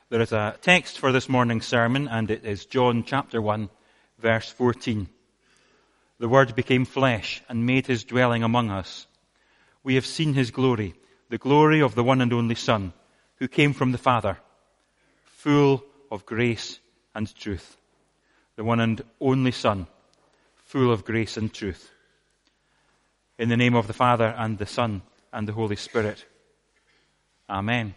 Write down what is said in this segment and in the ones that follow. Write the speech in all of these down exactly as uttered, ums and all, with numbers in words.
There is a text for this morning's sermon, and it is John chapter one, verse fourteen. The Word became flesh and made his dwelling among us. We have seen his glory, the glory of the one and only Son, who came from the Father, full of grace and truth. The one and only Son, full of grace and truth. In the name of the Father and the Son and the Holy Spirit. Amen.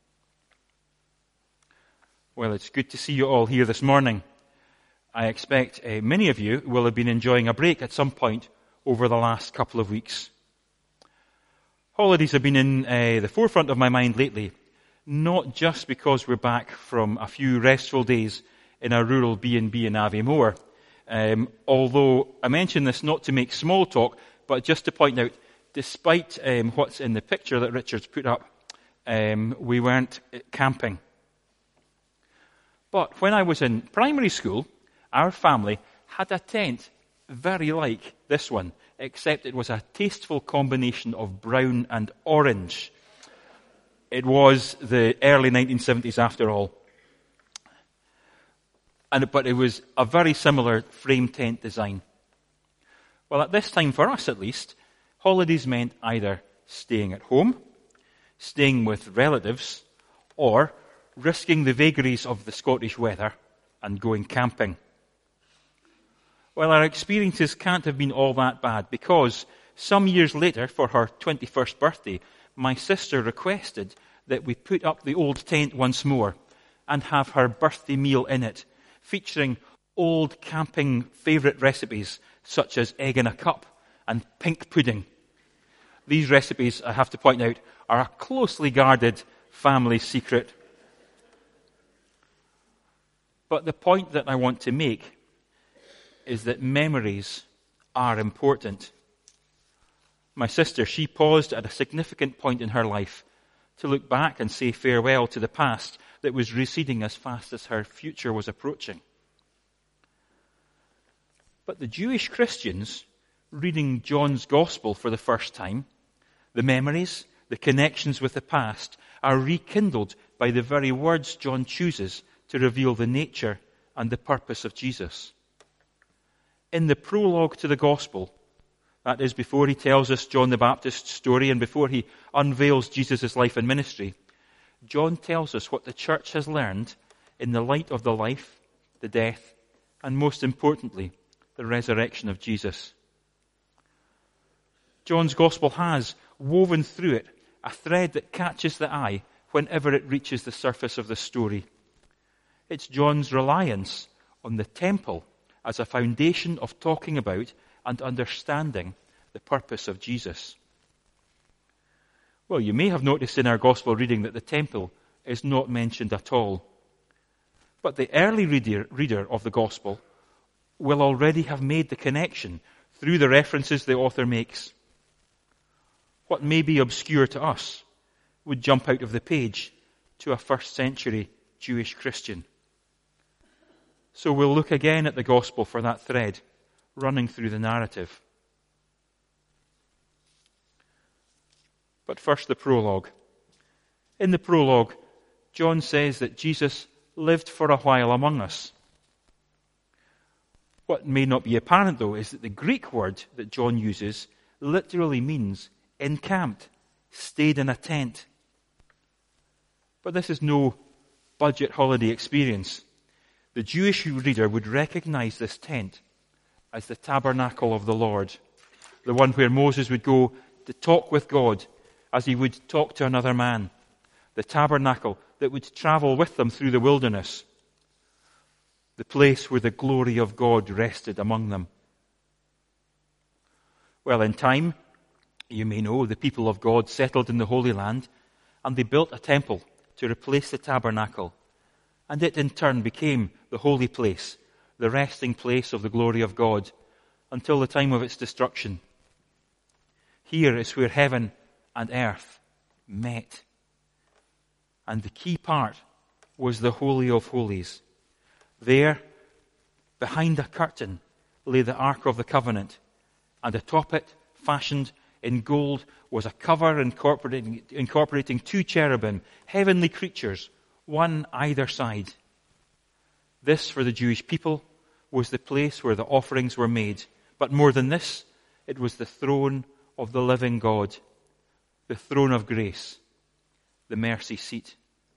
Well, it's good to see you all here this morning. I expect uh, many of you will have been enjoying a break at some point over the last couple of weeks. Holidays have been in uh, the forefront of my mind lately, not just because we're back from a few restful days in a rural B and B in Aviemore, um, although I mention this not to make small talk, but just to point out, despite um, what's in the picture that Richard's put up, um, we weren't camping. But when I was in primary school, our family had a tent very like this one, except it was a tasteful combination of brown and orange. It was the early nineteen seventies after all. And, but it was a very similar frame tent design. Well, at this time, for us at least, holidays meant either staying at home, staying with relatives, or risking the vagaries of the Scottish weather and going camping. Well, our experiences can't have been all that bad because some years later, for her twenty-first birthday, my sister requested that we put up the old tent once more and have her birthday meal in it, featuring old camping favourite recipes such as egg in a cup and pink pudding. These recipes, I have to point out, are a closely guarded family secret. But the point that I want to make is that memories are important. My sister, she paused at a significant point in her life to look back and say farewell to the past that was receding as fast as her future was approaching. But the Jewish Christians, reading John's Gospel for the first time, the memories, the connections with the past, are rekindled by the very words John chooses to reveal the nature and the purpose of Jesus. In the prologue to the Gospel, that is before he tells us John the Baptist's story and before he unveils Jesus' life and ministry, John tells us what the church has learned in the light of the life, the death, and most importantly, the resurrection of Jesus. John's Gospel has, woven through it, a thread that catches the eye whenever it reaches the surface of the story. It's John's reliance on the temple as a foundation of talking about and understanding the purpose of Jesus. Well, you may have noticed in our Gospel reading that the temple is not mentioned at all. But the early reader, reader of the Gospel will already have made the connection through the references the author makes. What may be obscure to us would jump out of the page to a first century Jewish Christian. So we'll look again at the Gospel for that thread running through the narrative. But first the prologue. In the prologue, John says that Jesus lived for a while among us. What may not be apparent, though, is that the Greek word that John uses literally means encamped, stayed in a tent. But this is no budget holiday experience. The Jewish reader would recognize this tent as the tabernacle of the Lord, the one where Moses would go to talk with God as he would talk to another man, the tabernacle that would travel with them through the wilderness, the place where the glory of God rested among them. Well, in time, you may know, the people of God settled in the Holy Land, and they built a temple to replace the tabernacle. And it in turn became the holy place, the resting place of the glory of God, until the time of its destruction. Here is where heaven and earth met. And the key part was the Holy of Holies. There, behind a curtain, lay the Ark of the Covenant, and atop it, fashioned in gold, was a cover incorporating, incorporating two cherubim, heavenly creatures, one either side. This, for the Jewish people, was the place where the offerings were made. But more than this, it was the throne of the living God, the throne of grace, the mercy seat.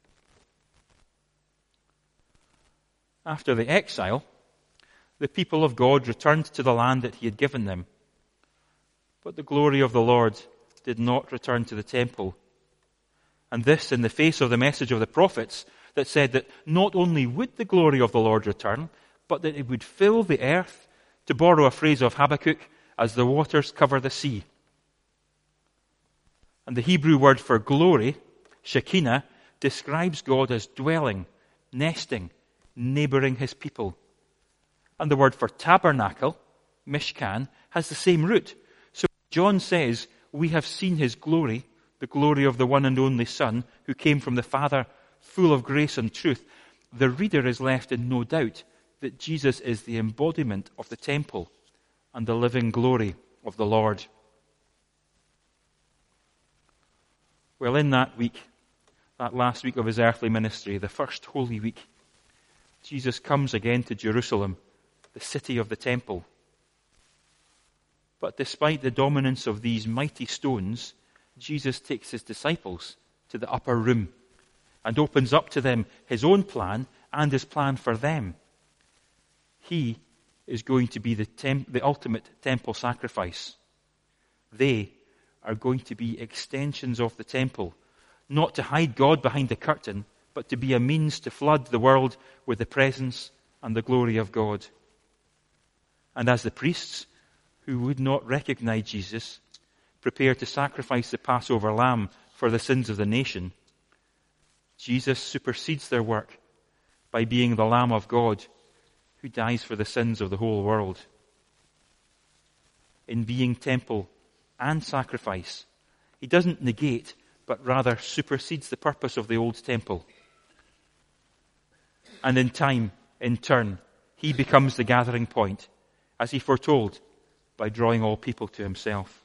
After the exile, the people of God returned to the land that he had given them. But the glory of the Lord did not return to the temple. And this in the face of the message of the prophets that said that not only would the glory of the Lord return, but that it would fill the earth, to borrow a phrase of Habakkuk, as the waters cover the sea. And the Hebrew word for glory, Shekinah, describes God as dwelling, nesting, neighboring his people. And the word for tabernacle, Mishkan, has the same root. So John says, we have seen his glory, the glory of the one and only Son, who came from the Father, full of grace and truth. The reader is left in no doubt that Jesus is the embodiment of the temple and the living glory of the Lord. Well, in that week, that last week of his earthly ministry, the first Holy Week, Jesus comes again to Jerusalem, the city of the temple. But despite the dominance of these mighty stones, Jesus takes his disciples to the upper room and opens up to them his own plan and his plan for them. He is going to be the, temp- the ultimate temple sacrifice. They are going to be extensions of the temple, not to hide God behind the curtain, but to be a means to flood the world with the presence and the glory of God. And as the priests, who would not recognize Jesus, prepare to sacrifice the Passover lamb for the sins of the nation, Jesus supersedes their work by being the Lamb of God who dies for the sins of the whole world. In being temple and sacrifice, he doesn't negate, but rather supersedes the purpose of the old temple. And in time, in turn, he becomes the gathering point, as he foretold, by drawing all people to himself.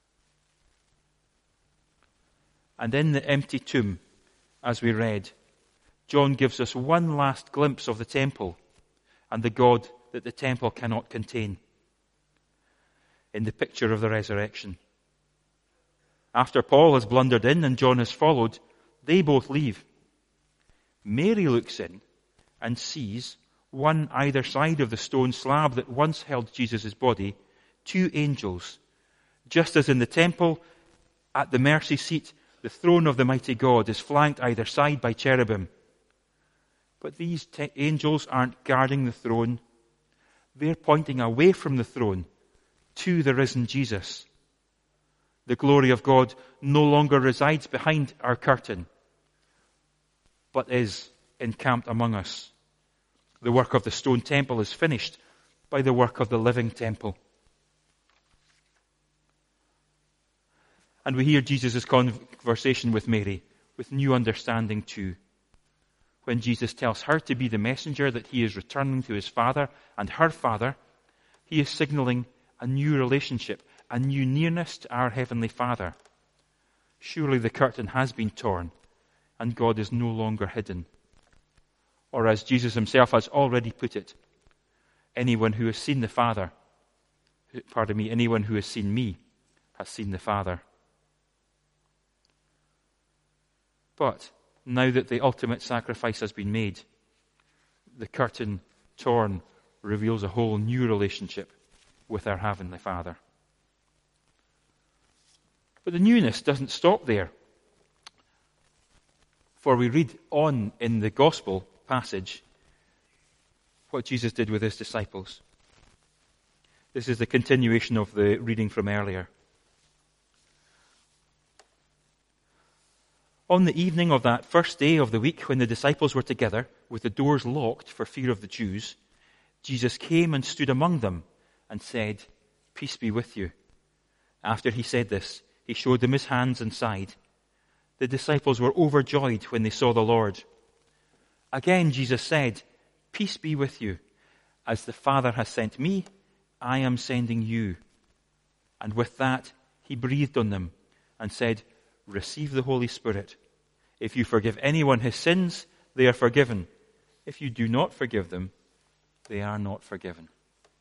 And in the empty tomb, as we read, John gives us one last glimpse of the temple and the God that the temple cannot contain, in the picture of the resurrection. After Paul has blundered in and John has followed, they both leave. Mary looks in and sees, one either side of the stone slab that once held Jesus' body, two angels. Just as in the temple, at the mercy seat, the throne of the mighty God is flanked either side by cherubim. But these te- angels aren't guarding the throne. They're pointing away from the throne to the risen Jesus. The glory of God no longer resides behind our curtain, but is encamped among us. The work of the stone temple is finished by the work of the living temple. And we hear Jesus' conversation with Mary with new understanding too. When Jesus tells her to be the messenger that he is returning to his Father and her Father, he is signaling a new relationship, a new nearness to our Heavenly Father. Surely the curtain has been torn and God is no longer hidden. Or as Jesus himself has already put it, anyone who has seen the Father, pardon me, anyone who has seen me has seen the Father. But now that the ultimate sacrifice has been made, the curtain torn reveals a whole new relationship with our Heavenly Father. But the newness doesn't stop there. For we read on in the Gospel passage what Jesus did with his disciples. This is the continuation of the reading from earlier. On the evening of that first day of the week, when the disciples were together, with the doors locked for fear of the Jews, Jesus came and stood among them and said, "Peace be with you." After he said this, he showed them his hands and side. The disciples were overjoyed when they saw the Lord. Again Jesus said, "Peace be with you. As the Father has sent me, I am sending you." And with that, he breathed on them and said, "Receive the Holy Spirit. If you forgive anyone his sins, they are forgiven. If you do not forgive them, they are not forgiven.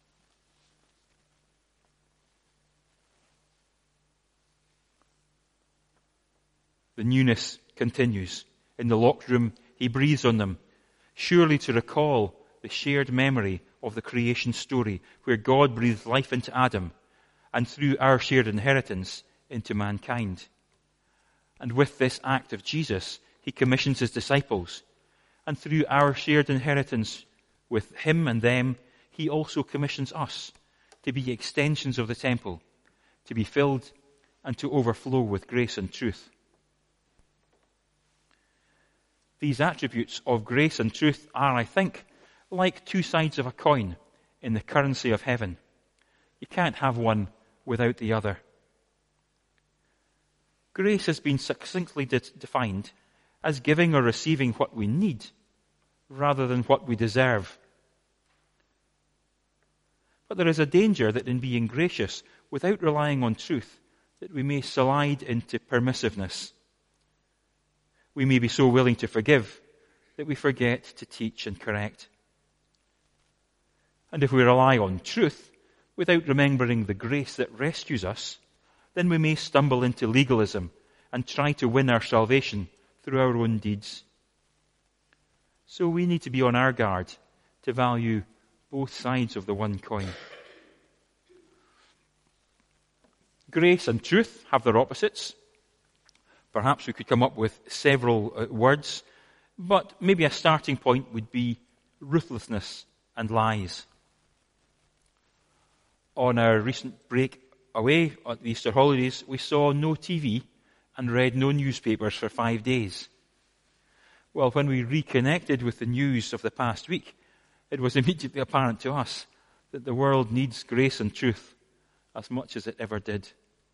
The newness continues. In the locked room, he breathes on them, surely to recall the shared memory of the creation story where God breathed life into Adam and through our shared inheritance into mankind. And with this act of Jesus, he commissions his disciples. And through our shared inheritance with him and them, he also commissions us to be extensions of the temple, to be filled and to overflow with grace and truth. These attributes of grace and truth are, I think, like two sides of a coin in the currency of heaven. You can't have one without the other. Grace has been succinctly de- defined as giving or receiving what we need rather than what we deserve. But there is a danger that in being gracious without relying on truth, that we may slide into permissiveness. We may be so willing to forgive that we forget to teach and correct. And if we rely on truth without remembering the grace that rescues us, then we may stumble into legalism and try to win our salvation through our own deeds. So we need to be on our guard to value both sides of the one coin. Grace and truth have their opposites. Perhaps we could come up with several uh, words, but maybe a starting point would be ruthlessness and lies. On our recent break away at the Easter holidays, we saw no T V and read no newspapers for five days. Well, when we reconnected with the news of the past week, it was immediately apparent to us that the world needs grace and truth as much as it ever did.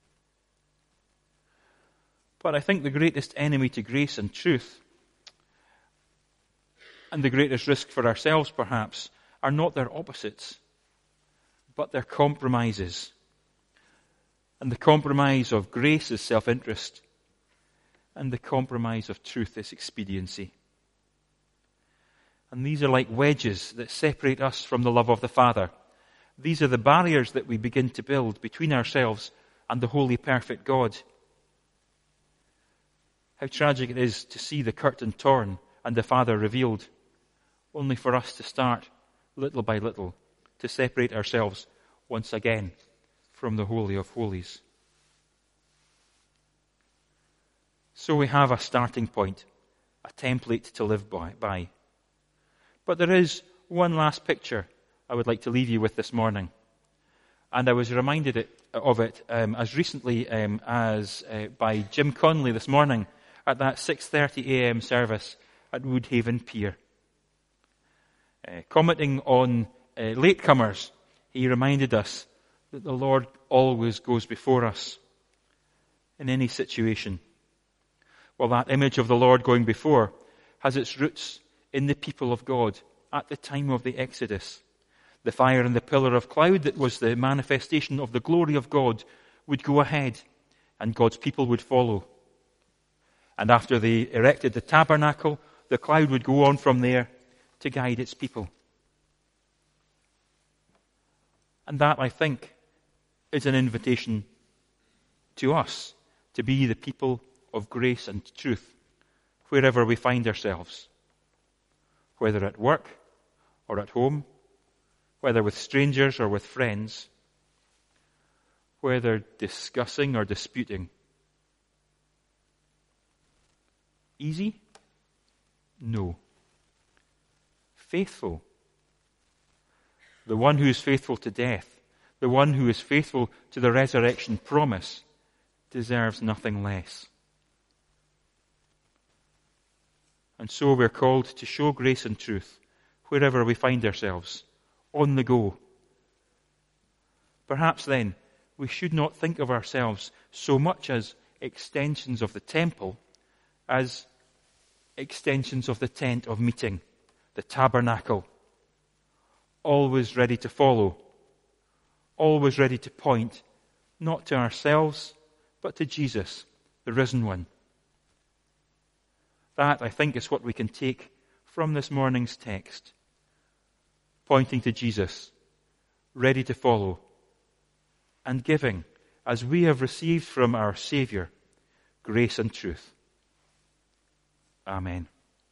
But I think the greatest enemy to grace and truth, and the greatest risk for ourselves perhaps, are not their opposites, but their compromises. And the compromise of grace is self-interest, and the compromise of truth is expediency. And these are like wedges that separate us from the love of the Father. These are the barriers that we begin to build between ourselves and the holy, perfect God. How tragic it is to see the curtain torn and the Father revealed, only for us to start, little by little, to separate ourselves once again from the Holy of Holies. So we have a starting point, a template to live by. But there is one last picture I would like to leave you with this morning. And I was reminded it, of it um, as recently um, as uh, by Jim Conley this morning at that six thirty a.m. service at Woodhaven Pier. Uh, commenting on uh, latecomers, he reminded us that the Lord always goes before us in any situation. Well, that image of the Lord going before has its roots in the people of God at the time of the Exodus. The fire and the pillar of cloud that was the manifestation of the glory of God would go ahead and God's people would follow. And after they erected the tabernacle, the cloud would go on from there to guide its people. And that, I think, is an invitation to us to be the people of grace and truth wherever we find ourselves, whether at work or at home, whether with strangers or with friends, whether discussing or disputing. Easy? No. Faithful. The one who is faithful to death, the one who is faithful to the resurrection promise, deserves nothing less. And so we're called to show grace and truth wherever we find ourselves, on the go. Perhaps then we should not think of ourselves so much as extensions of the temple as extensions of the tent of meeting, the tabernacle, always ready to follow, always ready to point, not to ourselves, but to Jesus, the risen one. That, I think, is what we can take from this morning's text, pointing to Jesus, ready to follow, and giving, as we have received from our Saviour, grace and truth. Amen.